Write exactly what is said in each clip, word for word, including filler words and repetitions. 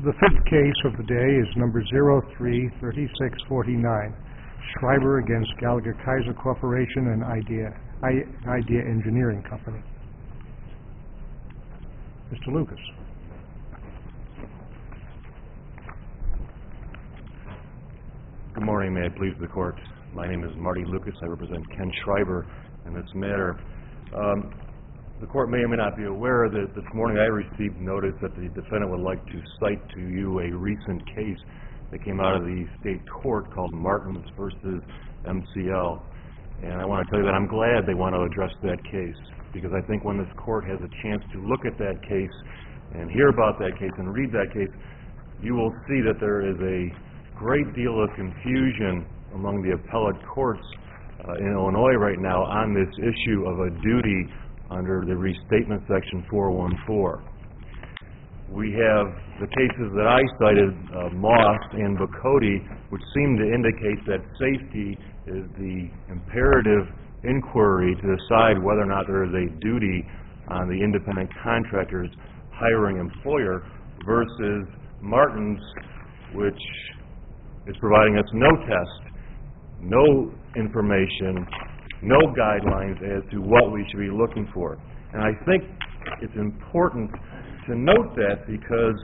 The fifth case of the day is number zero three three six four nine, Schreiber against Gallagher Kaiser Corporation and Idea, I, Idea Engineering Company. Mister Lucas. Good morning. May it please the Court. My name is Marty Lucas. I represent Ken Schreiber in this matter. Um, the Court may or may not be aware that this morning I received notice that the defendant would like to cite to you a recent case that came out of the state court called Martins versus M C L. And I want to tell you that I'm glad they want to address that case, because I think when this Court has a chance to look at that case and hear about that case and read that case, you will see that there is a great deal of confusion among the appellate courts uh, in Illinois right now on this issue of a duty under the restatement section four one four. We have the cases that I cited, uh, Moss and Bocote, which seem to indicate that safety is the imperative inquiry to decide whether or not there is a duty on the independent contractor's hiring employer, versus Martins, which is providing us no test, no information, no guidelines as to what we should be looking for. And I think it's important to note that, because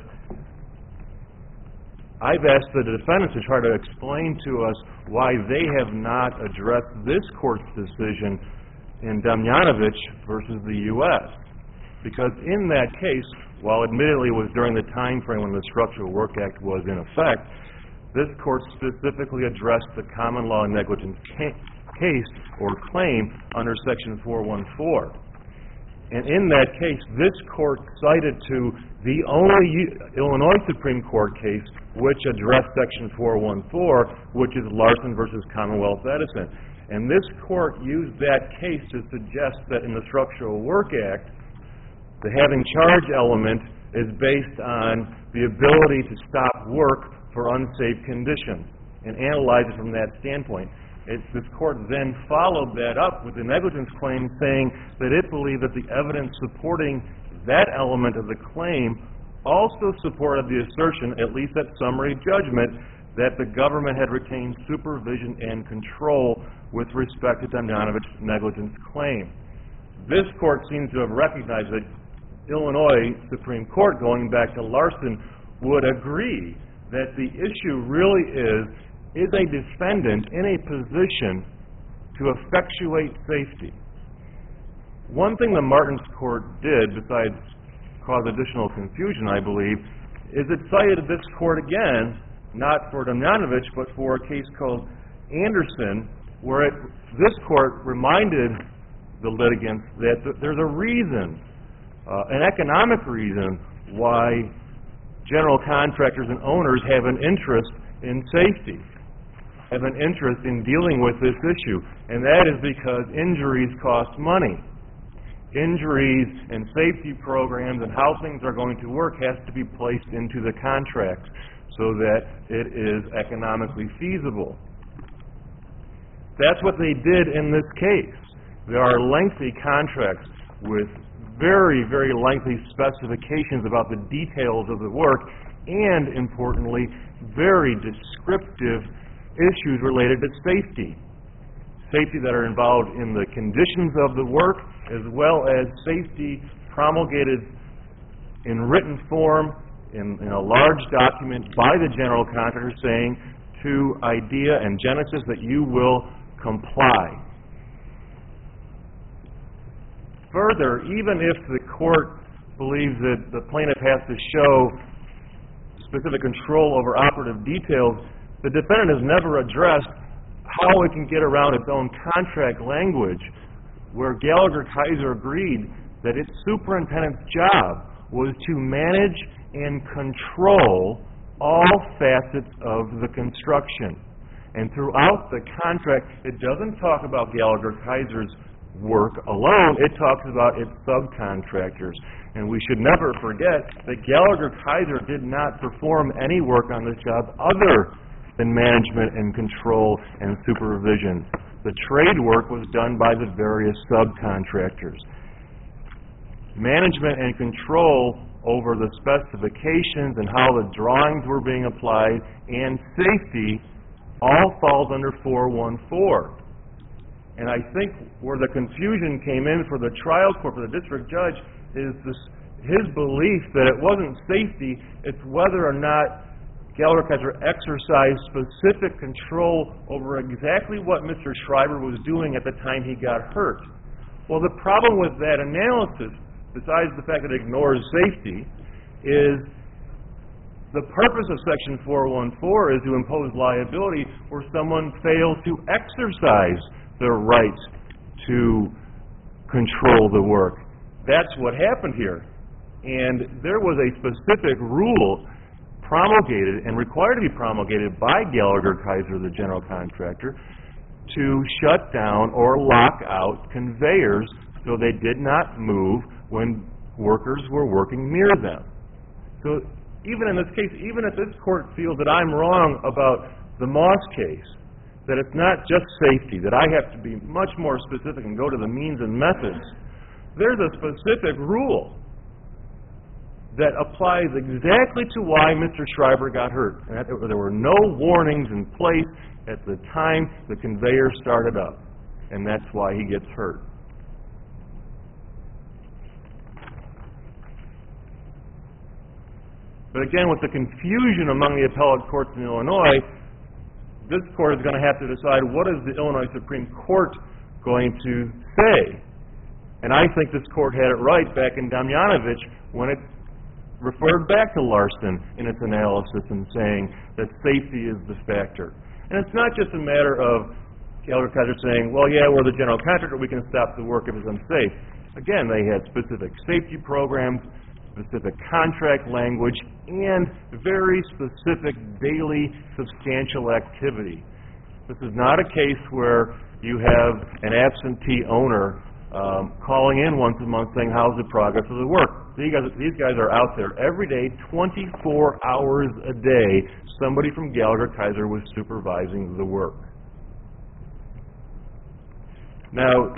I've asked the defendants to try to explain to us why they have not addressed this Court's decision in Damjanovic versus the U S Because in that case, while admittedly it was during the time frame when the Structural Work Act was in effect, this Court specifically addressed the common law negligence ca- case or claim under section four one four. And in that case, this Court cited to the only U- Illinois Supreme Court case which addressed section four one four, which is Larson versus Commonwealth Edison. And this Court used that case to suggest that in the Structural Work Act, the having charge element is based on the ability to stop work for unsafe conditions, and analyze it from that standpoint. It's, this Court then followed that up with the negligence claim, saying that it believed that the evidence supporting that element of the claim also supported the assertion, at least at summary judgment, that the government had retained supervision and control with respect to Damjanovic's negligence claim. This Court seems to have recognized that Illinois Supreme Court, going back to Larson, would agree that the issue really is, is a defendant in a position to effectuate safety? One thing the Martins Court did, besides cause additional confusion, I believe, is it cited this Court again, not for Damjanovic, but for a case called Anderson, where it, this Court reminded the litigants that th- there's a reason, uh, an economic reason, why general contractors and owners have an interest in safety, have an interest in dealing with this issue, and that is because injuries cost money. Injuries and safety programs and how things are going to work has to be placed into the contract so that it is economically feasible. That's what they did in this case. There are lengthy contracts with very, very lengthy specifications about the details of the work, and importantly, very descriptive issues related to safety. Safety that are involved in the conditions of the work, as well as safety promulgated in written form in, in a large document by the general contractor saying to Idea and Genesis that you will comply. Further, even if the Court believes that the plaintiff has to show specific control over operative details, the defendant has never addressed how it can get around its own contract language, where Gallagher Kaiser agreed that its superintendent's job was to manage and control all facets of the construction. And throughout the contract, it doesn't talk about Gallagher Kaiser's work alone, it talks about its subcontractors. And we should never forget that Gallagher Kaiser did not perform any work on this job other than management and control and supervision. The trade work was done by the various subcontractors. Management and control over the specifications and how the drawings were being applied and safety all falls under four one four. And I think where the confusion came in for the trial court, for the district judge, is this, his belief that it wasn't safety, it's whether or not Gallagher Kaiser exercised specific control over exactly what Mister Schreiber was doing at the time he got hurt. Well, the problem with that analysis, besides the fact that it ignores safety, is the purpose of Section four one four is to impose liability where someone fails to exercise their right to control the work. That's what happened here. And there was a specific rule promulgated and required to be promulgated by Gallagher Kaiser, the general contractor, to shut down or lock out conveyors so they did not move when workers were working near them. So even in this case, even if this court feels that I'm wrong about the Moss case, that it's not just safety, that I have to be much more specific and go to the means and methods, there's a specific rule that applies exactly to why Mister Schreiber got hurt. And that there were no warnings in place at the time the conveyor started up, and that's why he gets hurt. But again, with the confusion among the appellate courts in Illinois, this court is going to have to decide what is the Illinois Supreme Court going to say. And I think this court had it right back in Damjanovich when it referred back to Larson in its analysis and saying that safety is the factor. And it's not just a matter of Gallagher Kaiser saying, well, yeah, we're the general contractor, we can stop the work if it's unsafe. Again, they had specific safety programs, specific contract language, and very specific daily substantial activity. This is not a case where you have an absentee owner um, calling in once a month saying, how's the progress of the work? These guys, these guys are out there every day, twenty-four hours a day. Somebody from Gallagher Kaiser was supervising the work. Now,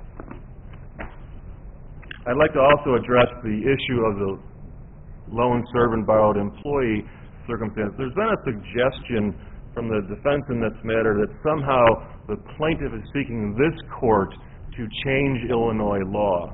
I'd like to also address the issue of the loan servant borrowed employee circumstance. There's been a suggestion from the defense in this matter that somehow the plaintiff is seeking this court to change Illinois law.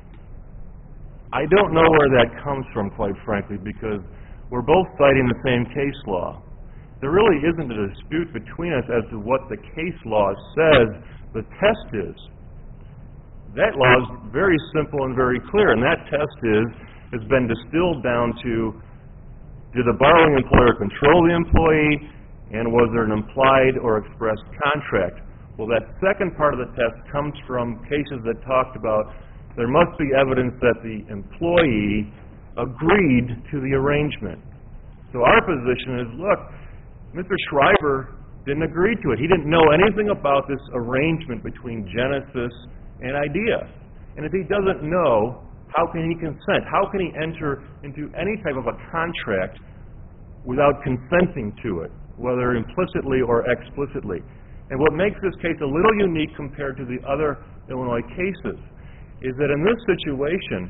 I don't know where that comes from, quite frankly, because we're both citing the same case law. There really isn't a dispute between us as to what the case law says the test is. That law is very simple and very clear, and that test is has been distilled down to, did the borrowing employer control the employee, and was there an implied or expressed contract? Well, that second part of the test comes from cases that talked about there must be evidence that the employee agreed to the arrangement. So our position is, look, Mister Schreiber didn't agree to it. He didn't know anything about this arrangement between Genesis and IDEA. And if he doesn't know, how can he consent? How can he enter into any type of a contract without consenting to it, whether implicitly or explicitly? And what makes this case a little unique compared to the other Illinois cases is that in this situation,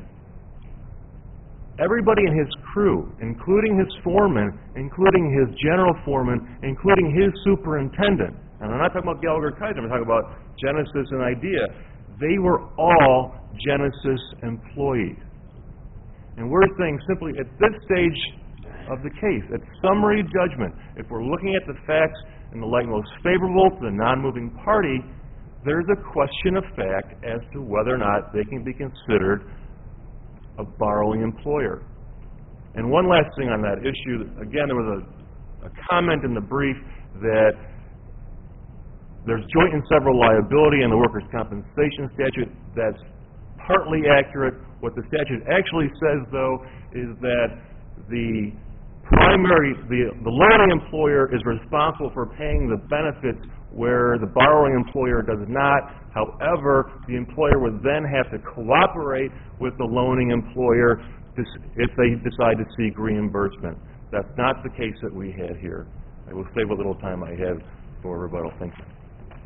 everybody in his crew, including his foreman, including his general foreman, including his superintendent, and I'm not talking about Gallagher Kaiser, I'm talking about Genesis and IDEA, they were all Genesis employees. And we're saying simply at this stage of the case, at summary judgment, if we're looking at the facts in the light most favorable to the non-moving party, there's a question of fact as to whether or not they can be considered a borrowing employer. And one last thing on that issue, again, there was a, a comment in the brief that there's joint and several liability in the workers' compensation statute. That's partly accurate. What the statute actually says, though, is that the primary, the, the loaning employer is responsible for paying the benefits where the borrowing employer does not. However, the employer would then have to cooperate with the loaning employer if they decide to seek reimbursement. That's not the case that we had here. I will save what little time I have for rebuttal. Thank you.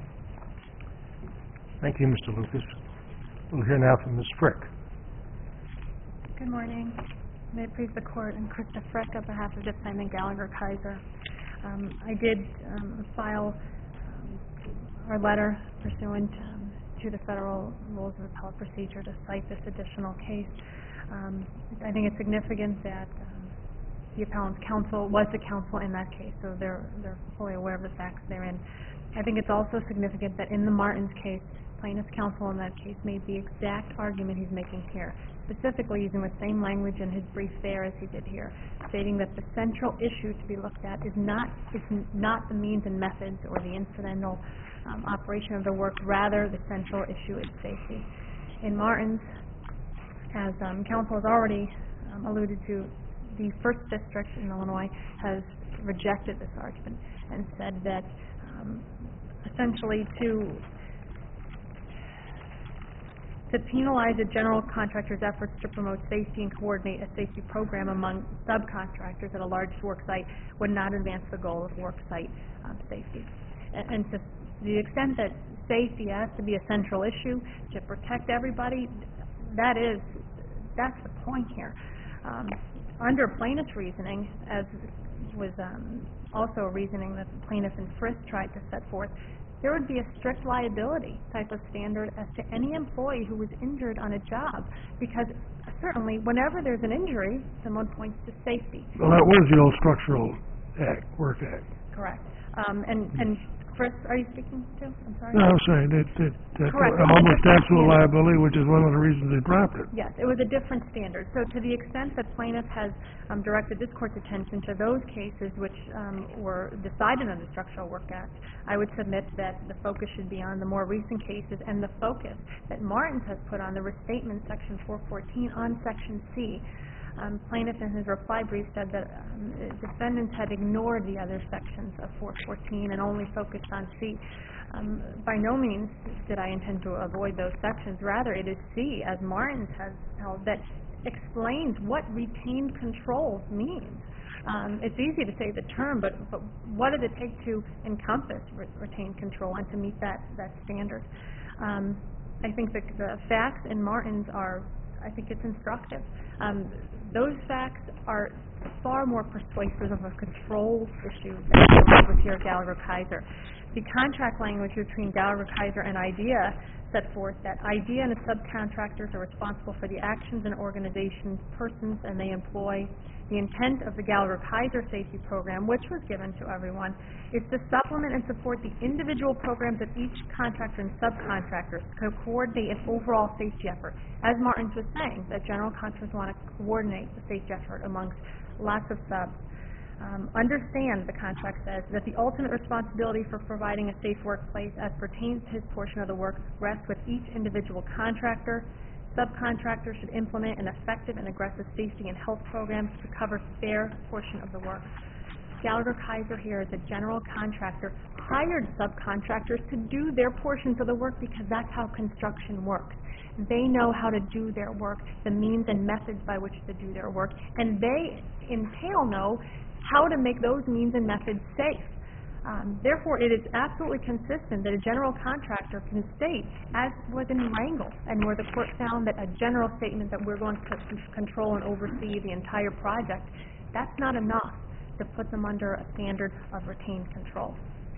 Thank you, Mister Lucas. We'll hear now from Miz Frick. Good morning. May it please the Court, I'm Krista Frick on behalf of Defendant Gallagher Kaiser. Um, I did um, file um, our letter pursuant um, to the Federal Rules of Appellate Procedure to cite this additional case. Um, I think it's significant that um, the appellant's counsel was the counsel in that case, so they're, they're fully aware of the facts therein. I think it's also significant that in the Martins case, plaintiff's counsel in that case made the exact argument he's making here, specifically using the same language in his brief there as he did here, stating that the central issue to be looked at is not is not the means and methods or the incidental um, operation of the work, rather the central issue is safety. In Martins, as um, counsel has already um, alluded to, the First District in Illinois has rejected this argument and said that um, essentially to to penalize a general contractor's efforts to promote safety and coordinate a safety program among subcontractors at a large work site would not advance the goal of work site um, safety. And, and to the extent that safety has to be a central issue to protect everybody, that is, that's the point here. Um, under plaintiff's reasoning, as was um, also a reasoning that the plaintiff and Frist tried to set forth, there would be a strict liability type of standard as to any employee who was injured on a job, because certainly whenever there's an injury, someone points to safety. Well, that was the old structural act, work act. Correct. Um, and, and Chris, are you speaking too? I'm sorry. No, I'm saying that, that, that Correct. almost absolute liability, which is one of the reasons they dropped it. Yes, it was a different standard. So to the extent that plaintiff has um, directed this court's attention to those cases which um, were decided under the Structural Work Act, I would submit that the focus should be on the more recent cases and the focus that Martins has put on the restatement section four fourteen on section C. Um, plaintiff in his reply brief said that um, defendants had ignored the other sections of four fourteen and only focused on C. Um, by no means did I intend to avoid those sections. Rather, it is C, as Martins has held, that explains what retained controls means. Um, it's easy to say the term, but, but what does it take to encompass re retained control and to meet that, that standard? Um, I think the, the facts in Martins are, I think it's instructive. Um, those facts are far more persuasive of a controls issue than with here at Gallagher Kaiser. The contract language between Gallagher Kaiser and IDEA set forth that IDEA and its subcontractors are responsible for the actions and organizations, persons, and they employ. The intent of the Gallagher Kaiser safety program, which was given to everyone, is to supplement and support the individual programs of each contractor and subcontractors to coordinate an overall safety effort. As Martins was saying, that general contractors want to coordinate the safety effort amongst lots of subs. Um, understand, the contract says, that the ultimate responsibility for providing a safe workplace as pertains to his portion of the work rests with each individual contractor. Subcontractors should implement an effective and aggressive safety and health program to cover their portion of the work. Gallagher Kaiser here is a general contractor, hired subcontractors to do their portions of the work because that's how construction works. They know how to do their work, the means and methods by which to do their work, and they entail know how to make those means and methods safe. Um, therefore, it is absolutely consistent that a general contractor can state, as was in Rangel, and where the court found that a general statement that we're going to control and oversee the entire project, that's not enough to put them under a standard of retained control.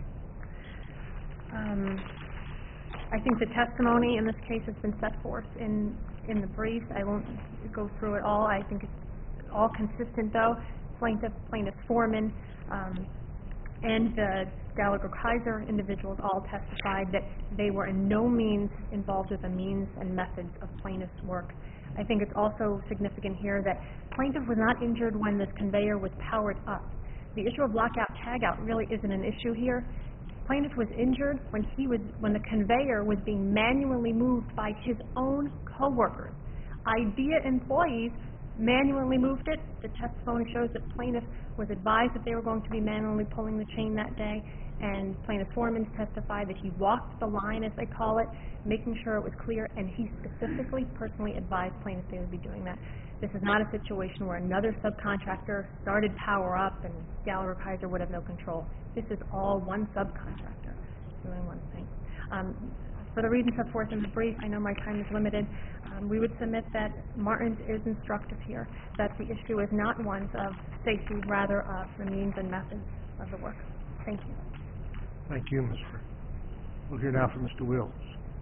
Um, I think the testimony in this case has been set forth in, in the brief. I won't go through it all. I think it's all consistent, though. Plaintiff, plaintiff foreman, um, and the Gallagher Kaiser individuals all testified that they were in no means involved with the means and methods of plaintiff's work. I think it's also significant here that plaintiff was not injured when this conveyor was powered up. The issue of lockout tagout really isn't an issue here. Plaintiff was injured when he was when the conveyor was being manually moved by his own coworkers. IDEA employees manually moved it. The testimony shows that plaintiff was advised that they were going to be manually pulling the chain that day, and plaintiff foreman testified that he walked the line, as they call it, making sure it was clear, and he specifically personally advised plaintiff they would be doing that. This is not a situation where another subcontractor started power up and Gallagher Kaiser would have no control. This is all one subcontractor doing one thing. Um, for the reasons set forth in the brief, I know my time is limited. Um, we would submit that Martin's is instructive here, that the issue is not one of safety, rather of the means and methods of the work. Thank you. Thank you, Miz Frick. We'll hear now from Mister Wills.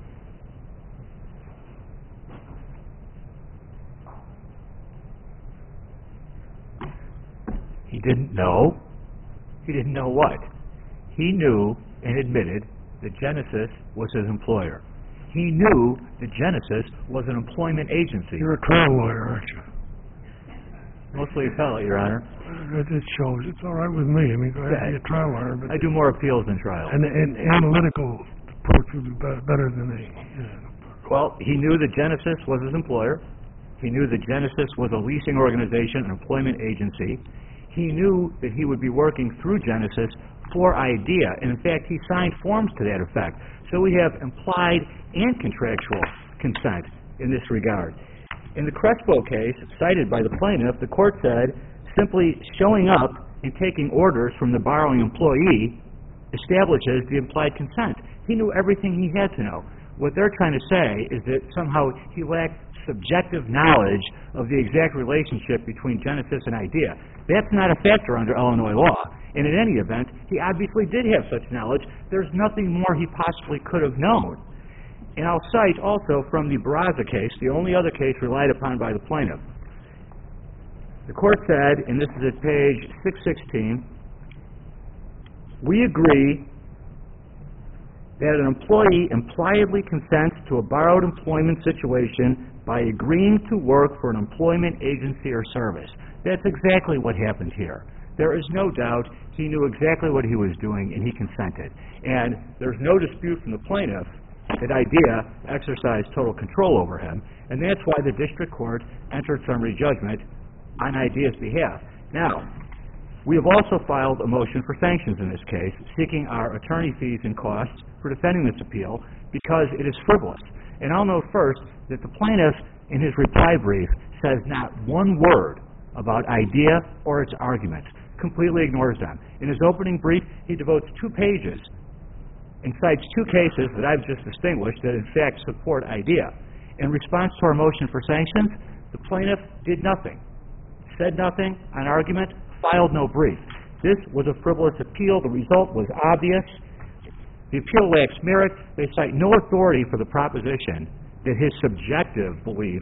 He didn't know. He didn't know what? He knew and admitted that Genesis was his employer. He knew that Genesis was an employment agency. You're a trial lawyer, aren't you? Mostly appellate, Your Honor. It it shows. It's all right with me. I mean, go ahead, be a trial lawyer, but I do more appeals than trials. an, an analytical approach would be better, better than a. Yeah. Well, he knew that Genesis was his employer. He knew that Genesis was a leasing organization, an employment agency. He knew that he would be working through Genesis for IDEA, and in fact, he signed forms to that effect. So we have implied and contractual consent in this regard. In the Crespo case, cited by the plaintiff, the court said simply showing up and taking orders from the borrowing employee establishes the implied consent. He knew everything he had to know. What they're trying to say is that somehow he lacked subjective knowledge of the exact relationship between Genesis and IDEA. That's not a factor under Illinois law. And in any event, he obviously did have such knowledge. There's nothing more he possibly could have known. And I'll cite also from the Barraza case, the only other case relied upon by the plaintiff. The court said, and this is at page six sixteen, we agree that an employee impliedly consents to a borrowed employment situation by agreeing to work for an employment agency or service. That's exactly what happened here. There is no doubt he knew exactly what he was doing, and he consented. And there's no dispute from the plaintiff that IDEA exercised total control over him, and that's why the district court entered summary judgment on IDEA's behalf. Now, we have also filed a motion for sanctions in this case, seeking our attorney fees and costs for defending this appeal because it is frivolous. And I'll note first that the plaintiff, in his reply brief, says not one word about IDEA or its arguments, completely ignores them. In his opening brief, he devotes two pages and cites two cases that I've just distinguished that in fact support IDEA. In response to our motion for sanctions, the plaintiff did nothing, said nothing on argument, filed no brief. This was a frivolous appeal. The result was obvious. The appeal lacks merit. They cite no authority for the proposition that his subjective belief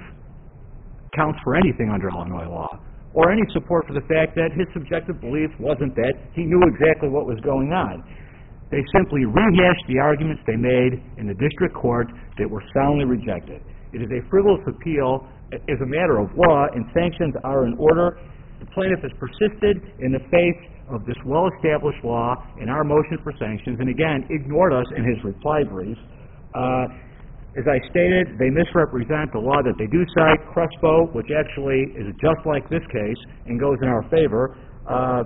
counts for anything under Illinois law, or any support for the fact that his subjective belief wasn't that he knew exactly what was going on. They simply rehashed the arguments they made in the district court that were soundly rejected. It is a frivolous appeal as a matter of law, and sanctions are in order. The plaintiff has persisted in the face of this well-established law in our motion for sanctions, and again, ignored us in his reply brief. Uh, as I stated, they misrepresent the law that they do cite, Crespo, which actually is just like this case and goes in our favor, uh,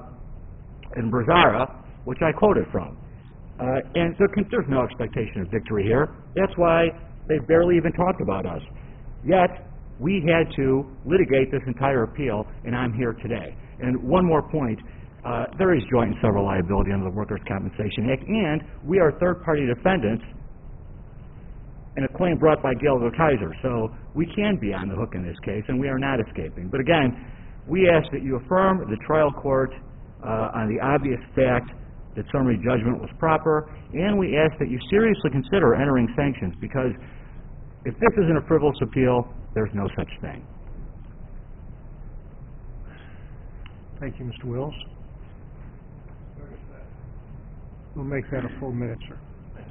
and Brazara, which I quoted from. Uh, and there can, there's no expectation of victory here. That's why they barely even talked about us. Yet, we had to litigate this entire appeal, and I'm here today. And one more point, uh, there is joint and several liability under the Workers' Compensation Act, and we are third-party defendants in a claim brought by Gallagher Kaiser. So we can be on the hook in this case, and we are not escaping. But again, we ask that you affirm the trial court uh, on the obvious fact that summary judgment was proper, and we ask that you seriously consider entering sanctions, because if this isn't a frivolous appeal, there's no such thing. Thank you, Mister Wills. We'll make that a full minute, sir.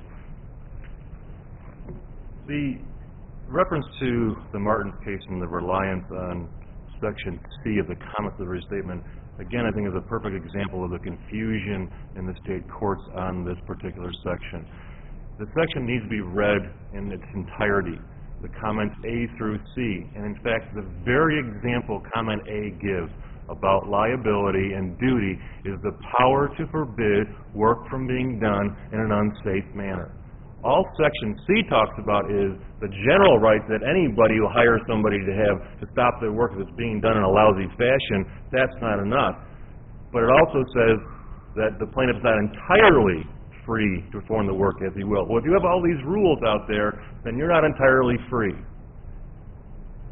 The reference to the Martin case and the reliance on Section C of the commissary statement, again, I think is a perfect example of the confusion in the state courts on this particular section. The section needs to be read in its entirety, the comments A through C. And in fact, the very example comment A gives about liability and duty is the power to forbid work from being done in an unsafe manner. All Section C talks about is the general right that anybody who hires somebody to have to stop their work if it's being done in a lousy fashion. That's not enough. But it also says that the plaintiff's not entirely free to perform the work as he will. Well, if you have all these rules out there, then you're not entirely free.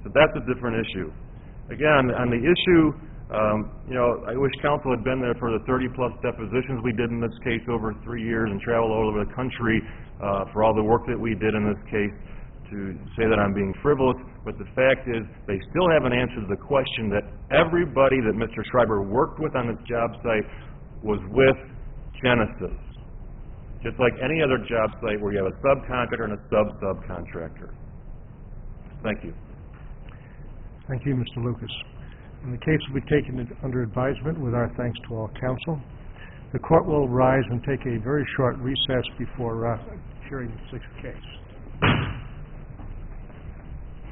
But that's a different issue. Again, on the issue, um, you know, I wish counsel had been there for the thirty-plus depositions we did in this case over three years and traveled all over the country uh, for all the work that we did in this case to say that I'm being frivolous. But the fact is, they still haven't answered the question that everybody that Mister Schreiber worked with on this job site was with Genesis. Just like any other job site where you have a subcontractor and a sub-subcontractor. Thank you. Thank you, Mister Lucas. And the case will be taken under advisement with our thanks to all counsel. The court will rise and take a very short recess before uh, hearing the sixth case.